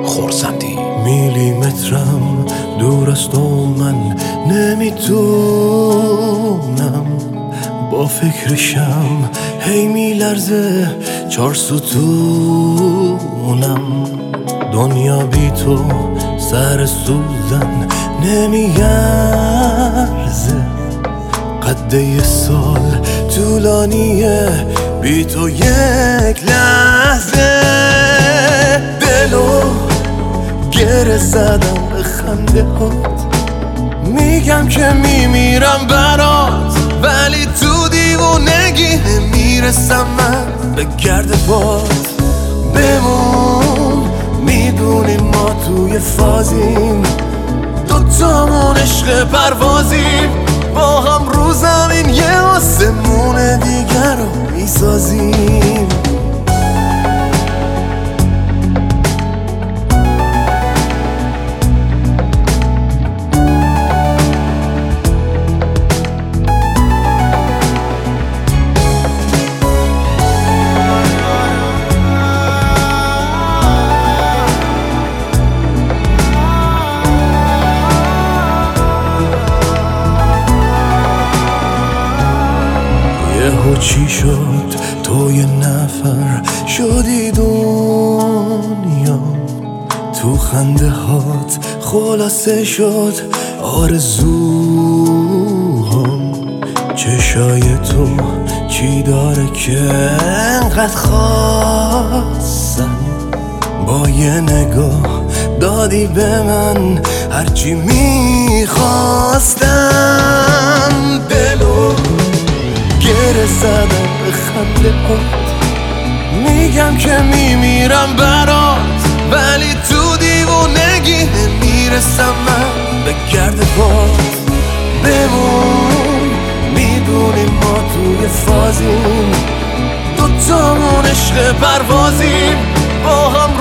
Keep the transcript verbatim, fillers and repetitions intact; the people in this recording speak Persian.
خرسندی. میلیمترم دور است و من نمیدونم، با فکرشم هی میلرزه چار ستونم. دنیا بی تو سر سوزن نمیارزه، قده یه سال طولانیه بی تو یک لحظه. دلو گره زدم به خنده هات، میگم که میمیرم برات، ولی تو دیوونگی نمیرسم من به گرد باد. بمون، میدونیم ما توی فازیم، دوتامون عشق پروازیم، با هم رو زمین یه آسمون دیگر رو میسازیم. یهو چی شد تو یه نفر شدی دنیا، تو خنده هات خلاصه شد آرزوهام. چشای تو چی داره که انقدر خواستن، با یه نگاه دادی به من هرچی میخواستم. دلو گره زدم به خنده هات، میگم که میمیرم برات، ولی تو دیوونگی نمیرسم من به گرد باد. بمون، میدونیم ما توی فازیم، دوتامون عشق پروازیم، با هم